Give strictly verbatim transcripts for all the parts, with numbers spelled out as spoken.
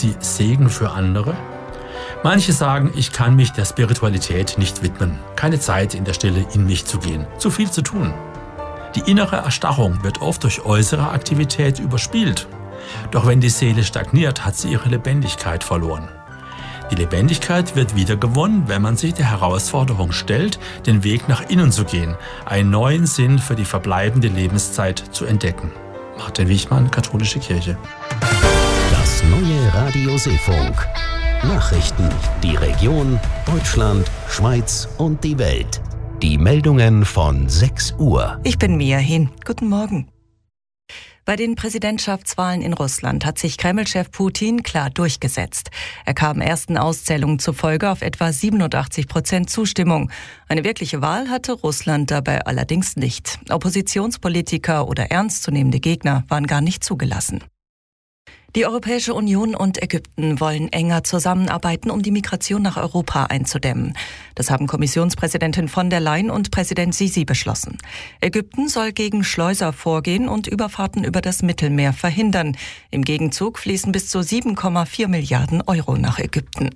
sie Segen für andere? Manche sagen, ich kann mich der Spiritualität nicht widmen. Keine Zeit, in der Stille in mich zu gehen. Zu viel zu tun. Die innere Erstarrung wird oft durch äußere Aktivität überspielt. Doch wenn die Seele stagniert, hat sie ihre Lebendigkeit verloren. Die Lebendigkeit wird wieder gewonnen, wenn man sich der Herausforderung stellt, den Weg nach innen zu gehen, einen neuen Sinn für die verbleibende Lebenszeit zu entdecken. Martin Wichmann, Katholische Kirche. Das neue Radio Seefunk. Nachrichten, die Region, Deutschland, Schweiz und die Welt. Die Meldungen von sechs Uhr. Ich bin Mia Hin. Guten Morgen. Bei den Präsidentschaftswahlen in Russland hat sich Kreml-Chef Putin klar durchgesetzt. Er kam ersten Auszählungen zufolge auf etwa siebenundachtzig Prozent Zustimmung. Eine wirkliche Wahl hatte Russland dabei allerdings nicht. Oppositionspolitiker oder ernstzunehmende Gegner waren gar nicht zugelassen. Die Europäische Union und Ägypten wollen enger zusammenarbeiten, um die Migration nach Europa einzudämmen. Das haben Kommissionspräsidentin von der Leyen und Präsident Sisi beschlossen. Ägypten soll gegen Schleuser vorgehen und Überfahrten über das Mittelmeer verhindern. Im Gegenzug fließen bis zu sieben Komma vier Milliarden Euro nach Ägypten.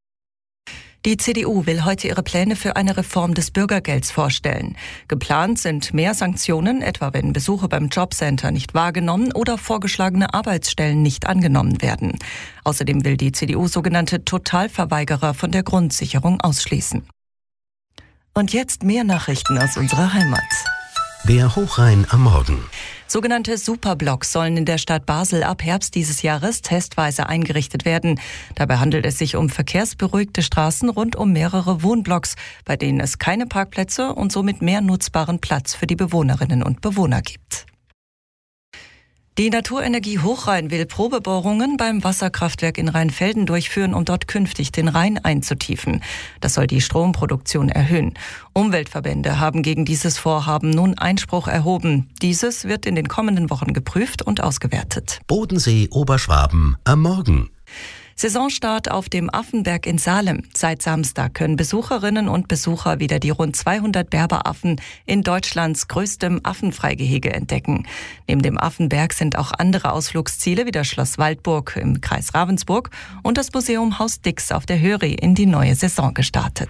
Die C D U will heute ihre Pläne für eine Reform des Bürgergelds vorstellen. Geplant sind mehr Sanktionen, etwa wenn Besuche beim Jobcenter nicht wahrgenommen oder vorgeschlagene Arbeitsstellen nicht angenommen werden. Außerdem will die C D U sogenannte Totalverweigerer von der Grundsicherung ausschließen. Und jetzt mehr Nachrichten aus unserer Heimat. Der Hochrhein am Morgen. Sogenannte Superblocks sollen in der Stadt Basel ab Herbst dieses Jahres testweise eingerichtet werden. Dabei handelt es sich um verkehrsberuhigte Straßen rund um mehrere Wohnblocks, bei denen es keine Parkplätze und somit mehr nutzbaren Platz für die Bewohnerinnen und Bewohner gibt. Die Naturenergie Hochrhein will Probebohrungen beim Wasserkraftwerk in Rheinfelden durchführen, um dort künftig den Rhein einzutiefen. Das soll die Stromproduktion erhöhen. Umweltverbände haben gegen dieses Vorhaben nun Einspruch erhoben. Dieses wird in den kommenden Wochen geprüft und ausgewertet. Bodensee, Oberschwaben am Morgen. Saisonstart auf dem Affenberg in Salem. Seit Samstag können Besucherinnen und Besucher wieder die rund zweihundert Berberaffen in Deutschlands größtem Affenfreigehege entdecken. Neben dem Affenberg sind auch andere Ausflugsziele wie das Schloss Waldburg im Kreis Ravensburg und das Museum Haus Dix auf der Höri in die neue Saison gestartet.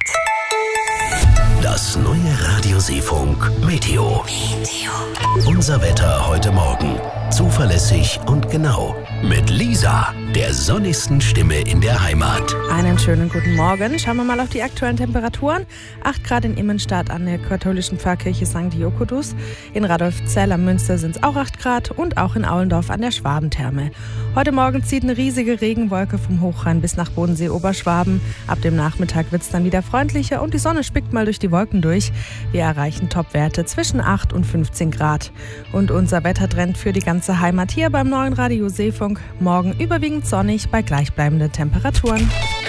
Das neue Radio Seefunk Meteo. Meteo. Unser Wetter heute Morgen. Zuverlässig und genau. Mit Lisa, der sonnigsten Stimme in der Heimat. Einen schönen guten Morgen. Schauen wir mal auf die aktuellen Temperaturen. acht Grad in Immenstadt an der katholischen Pfarrkirche Sankt Diokodus. In Radolfzell am Münster sind es auch acht Grad und auch in Aulendorf an der Schwabentherme. Heute Morgen zieht eine riesige Regenwolke vom Hochrhein bis nach Bodensee Oberschwaben. Ab dem Nachmittag wird es dann wieder freundlicher und die Sonne spickt mal durch die Wolken durch. Wir erreichen Topwerte zwischen acht und fünfzehn Grad. Und unser Wettertrend für die ganze Heimat hier beim neuen Radio Seefunk. Morgen überwiegend sonnig bei gleichbleibenden Temperaturen.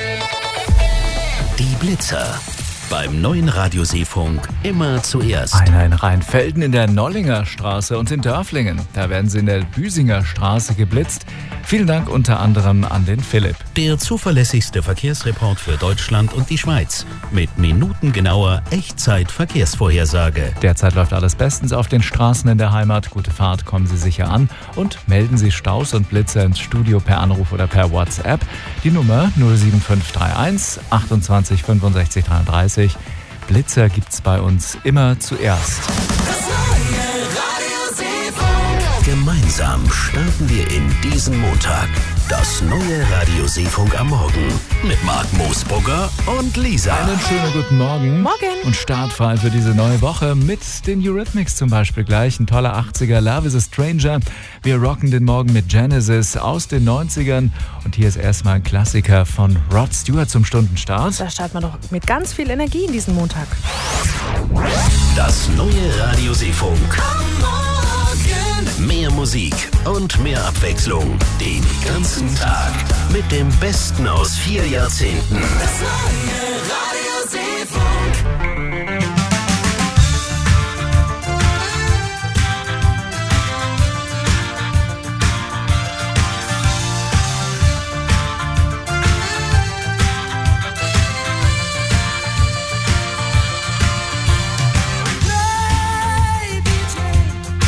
Die Blitzer. Beim neuen Radio Seefunk immer zuerst. Einer in Rheinfelden in der Nollinger Straße und in Dörflingen. Da werden sie in der Büsinger Straße geblitzt. Vielen Dank unter anderem an den Philipp. Der zuverlässigste Verkehrsreport für Deutschland und die Schweiz. Mit minutengenauer Echtzeit-Verkehrsvorhersage. Derzeit läuft alles bestens auf den Straßen in der Heimat. Gute Fahrt, kommen Sie sicher an und melden Sie Staus und Blitzer ins Studio per Anruf oder per WhatsApp. Die Nummer null sieben fünf drei eins achtundzwanzig fünfundsechzig dreiunddreißig. Blitzer gibt's bei uns immer zuerst. Das neue Radio Seefunk. Gemeinsam starten wir in diesen Montag. Das neue Radio Seefunk am Morgen mit Marc Moosbrugger und Lisa. Einen schönen guten Morgen. Morgen. Und startfrei für diese neue Woche mit den Eurythmics zum Beispiel gleich. Ein toller achtziger, Love is a Stranger. Wir rocken den Morgen mit Genesis aus den neunzigern. Und hier ist erstmal ein Klassiker von Rod Stewart zum Stundenstart. Da starten wir doch mit ganz viel Energie in diesen Montag. Das neue Radio Seefunk. Am Morgen. Mehr Musik und mehr Abwechslung den ganzen Tag. Mit dem Besten aus vier Jahrzehnten. Das neue Radio Seefunk.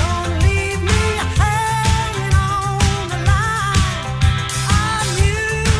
You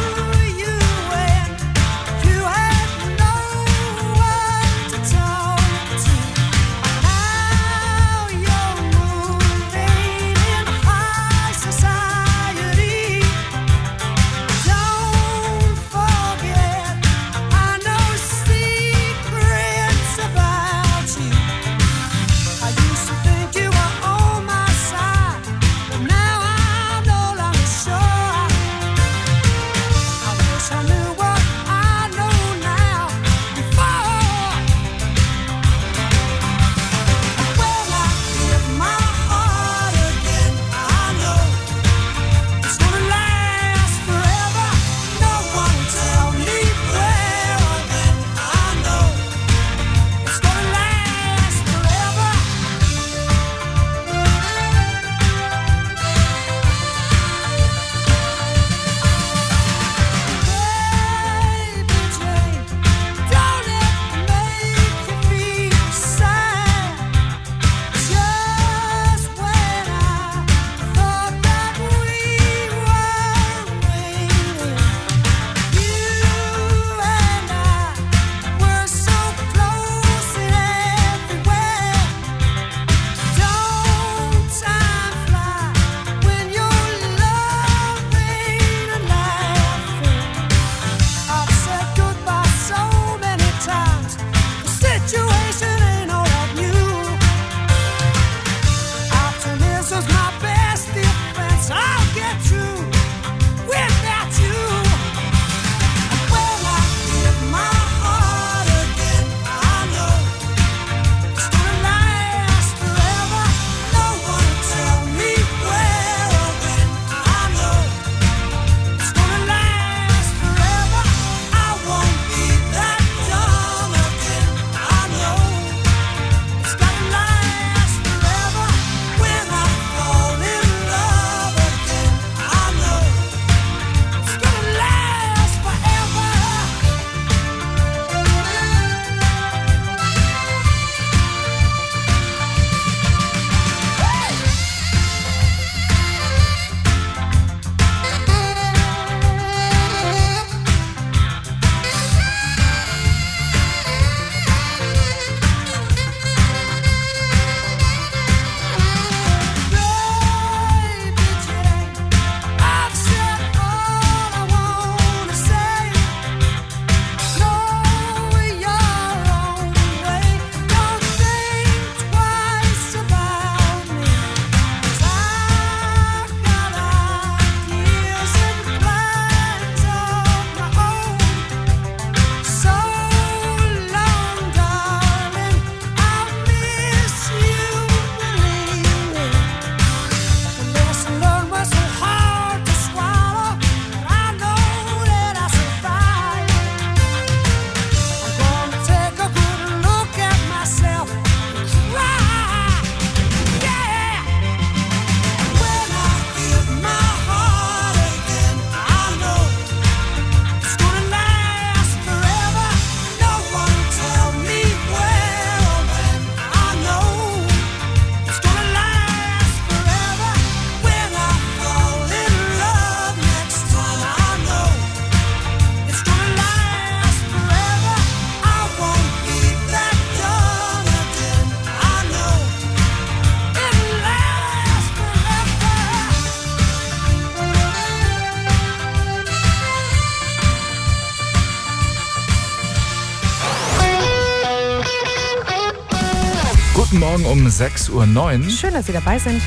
Guten Morgen um sechs Uhr neun. Schön, dass Sie dabei sind.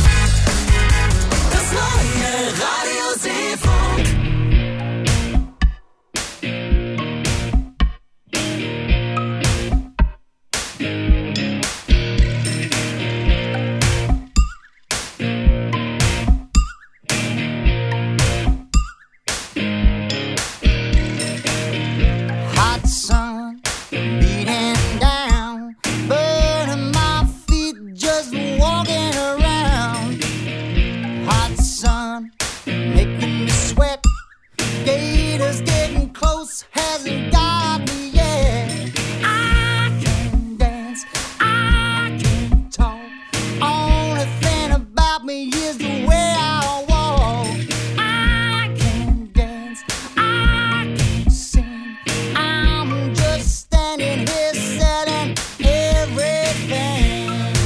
Das neue Radio Seefunk. Hot sun beating down, burning my feet just walking around. Hot sun making me sweat, gators getting close, hasn't got me yet. I can dance, I can talk, only thing about me is the way I walk. I can dance, I can sing, I'm just standing here selling everything.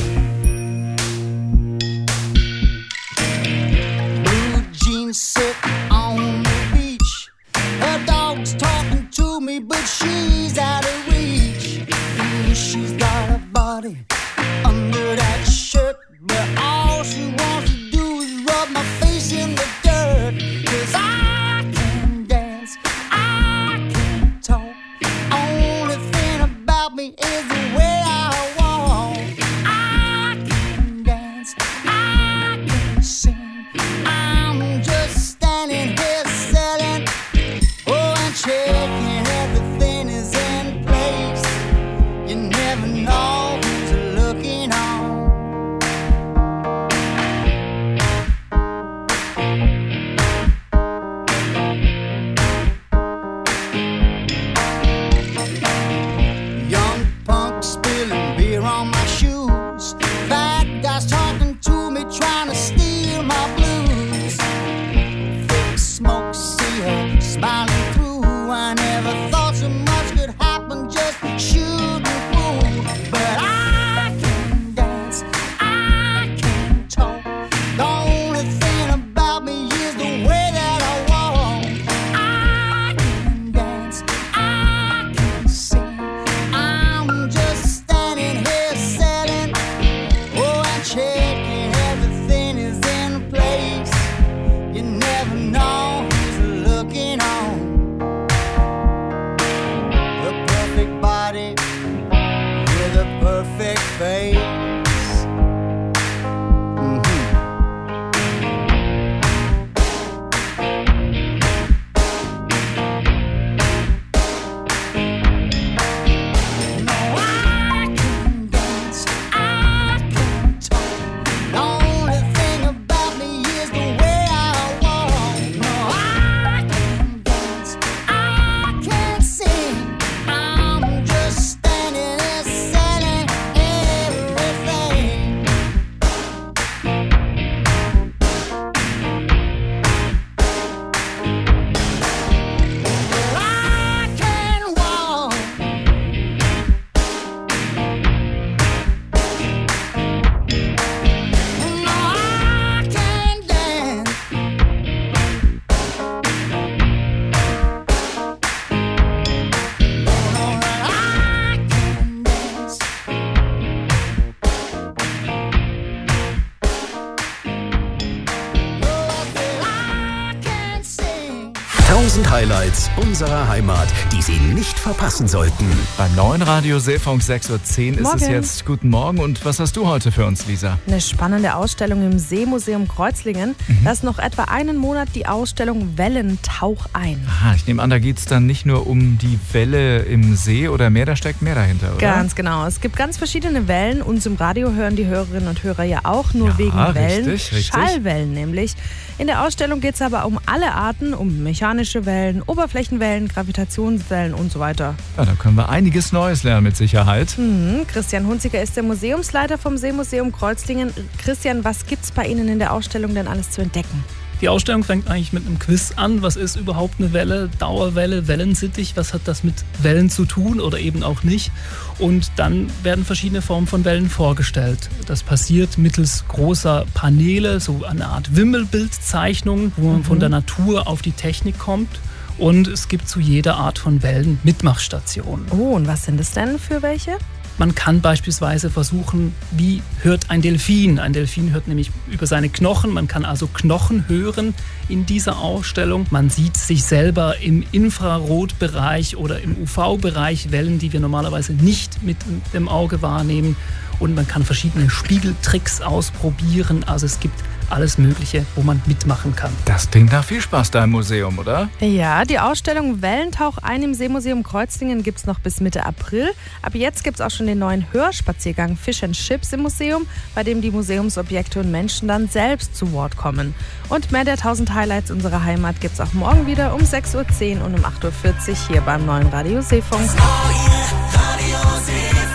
Blue jeans sit on the beach, her dog's talking to me, but she's out of reach. Mm, she's got a body under that shirt, but all she wants to do is rub my face in the dirt. 'Cause I can dance, I can talk, only thing about me is the way I walk. I can dance, I can sing, I'm just standing here selling, oh, and checking everything is in place. You never know who's looking on. Young punk spilling beer on my shoes, fat guys talking to me, trying to steal my blues. Thick smoke, see her smiling through. I never thought so much could happen, just shooting pool. But I can dance, I can talk, the only thing about me is the way that I walk. I can dance, I can sing, I'm just standing here selling, oh, and checking everything is in place. You never know who's looking on. The perfect body with a perfect face. Mhm. No, I can dance, I can talk, the only thing about me is the way I walk. No, I can dance, I can sing, I'm just standing there selling everything. I can walk, no, I can dance. I can dance. No, I said I can sing. Tausend Highlights unserer Heimat, die Sie nicht verpassen sollten. Beim neuen Radio Seefunk sechs Uhr zehn ist Morgen. es jetzt. Guten Morgen. Und was hast du heute für uns, Lisa? Eine spannende Ausstellung im Seemuseum Kreuzlingen. Da ist noch etwa einen Monat die Ausstellung Wellentauch ein. Aha, ich nehme an, da geht es dann nicht nur um die Welle im See oder Meer, da steckt mehr dahinter, oder? Ganz genau. Es gibt ganz verschiedene Wellen. Uns im Radio hören die Hörerinnen und Hörer ja auch nur Ja, wegen Wellen. richtig, richtig. Schallwellen nämlich. In der Ausstellung geht es aber um alle Arten, um mechanische Wellen, Oberflächenwellen, Gravitationswellen und so weiter. Ja, da können wir einiges Neues lernen mit Sicherheit. Mhm. Christian Hunziker ist der Museumsleiter vom Seemuseum Kreuzlingen. Christian, was gibt's bei Ihnen in der Ausstellung denn alles zu entdecken? Die Ausstellung fängt eigentlich mit einem Quiz an. Was ist überhaupt eine Welle, Dauerwelle, Wellensittich? Was hat das mit Wellen zu tun oder eben auch nicht? Und dann werden verschiedene Formen von Wellen vorgestellt. Das passiert mittels großer Paneele, so eine Art Wimmelbildzeichnung, wo man mhm. von der Natur auf die Technik kommt. Und es gibt zu jeder Art von Wellen Mitmachstationen. Oh, und was sind es denn für welche? Man kann beispielsweise versuchen, wie hört ein Delfin? Ein Delfin hört nämlich über seine Knochen. Man kann also Knochen hören in dieser Ausstellung. Man sieht sich selber im Infrarotbereich oder im U V-Bereich, Wellen, die wir normalerweise nicht mit dem Auge wahrnehmen. Und man kann verschiedene Spiegeltricks ausprobieren. Also es gibt alles Mögliche, wo man mitmachen kann. Das klingt nach viel Spaß da im Museum, oder? Ja, die Ausstellung Wellentauch ein im Seemuseum Kreuzlingen gibt es noch bis Mitte April. Ab jetzt gibt es auch schon den neuen Hörspaziergang Fish and Chips im Museum, bei dem die Museumsobjekte und Menschen dann selbst zu Wort kommen. Und mehr der tausend Highlights unserer Heimat gibt es auch morgen wieder um sechs Uhr zehn und um acht Uhr vierzig hier beim neuen Radio Seefunk. Das neue Radio Seefunk.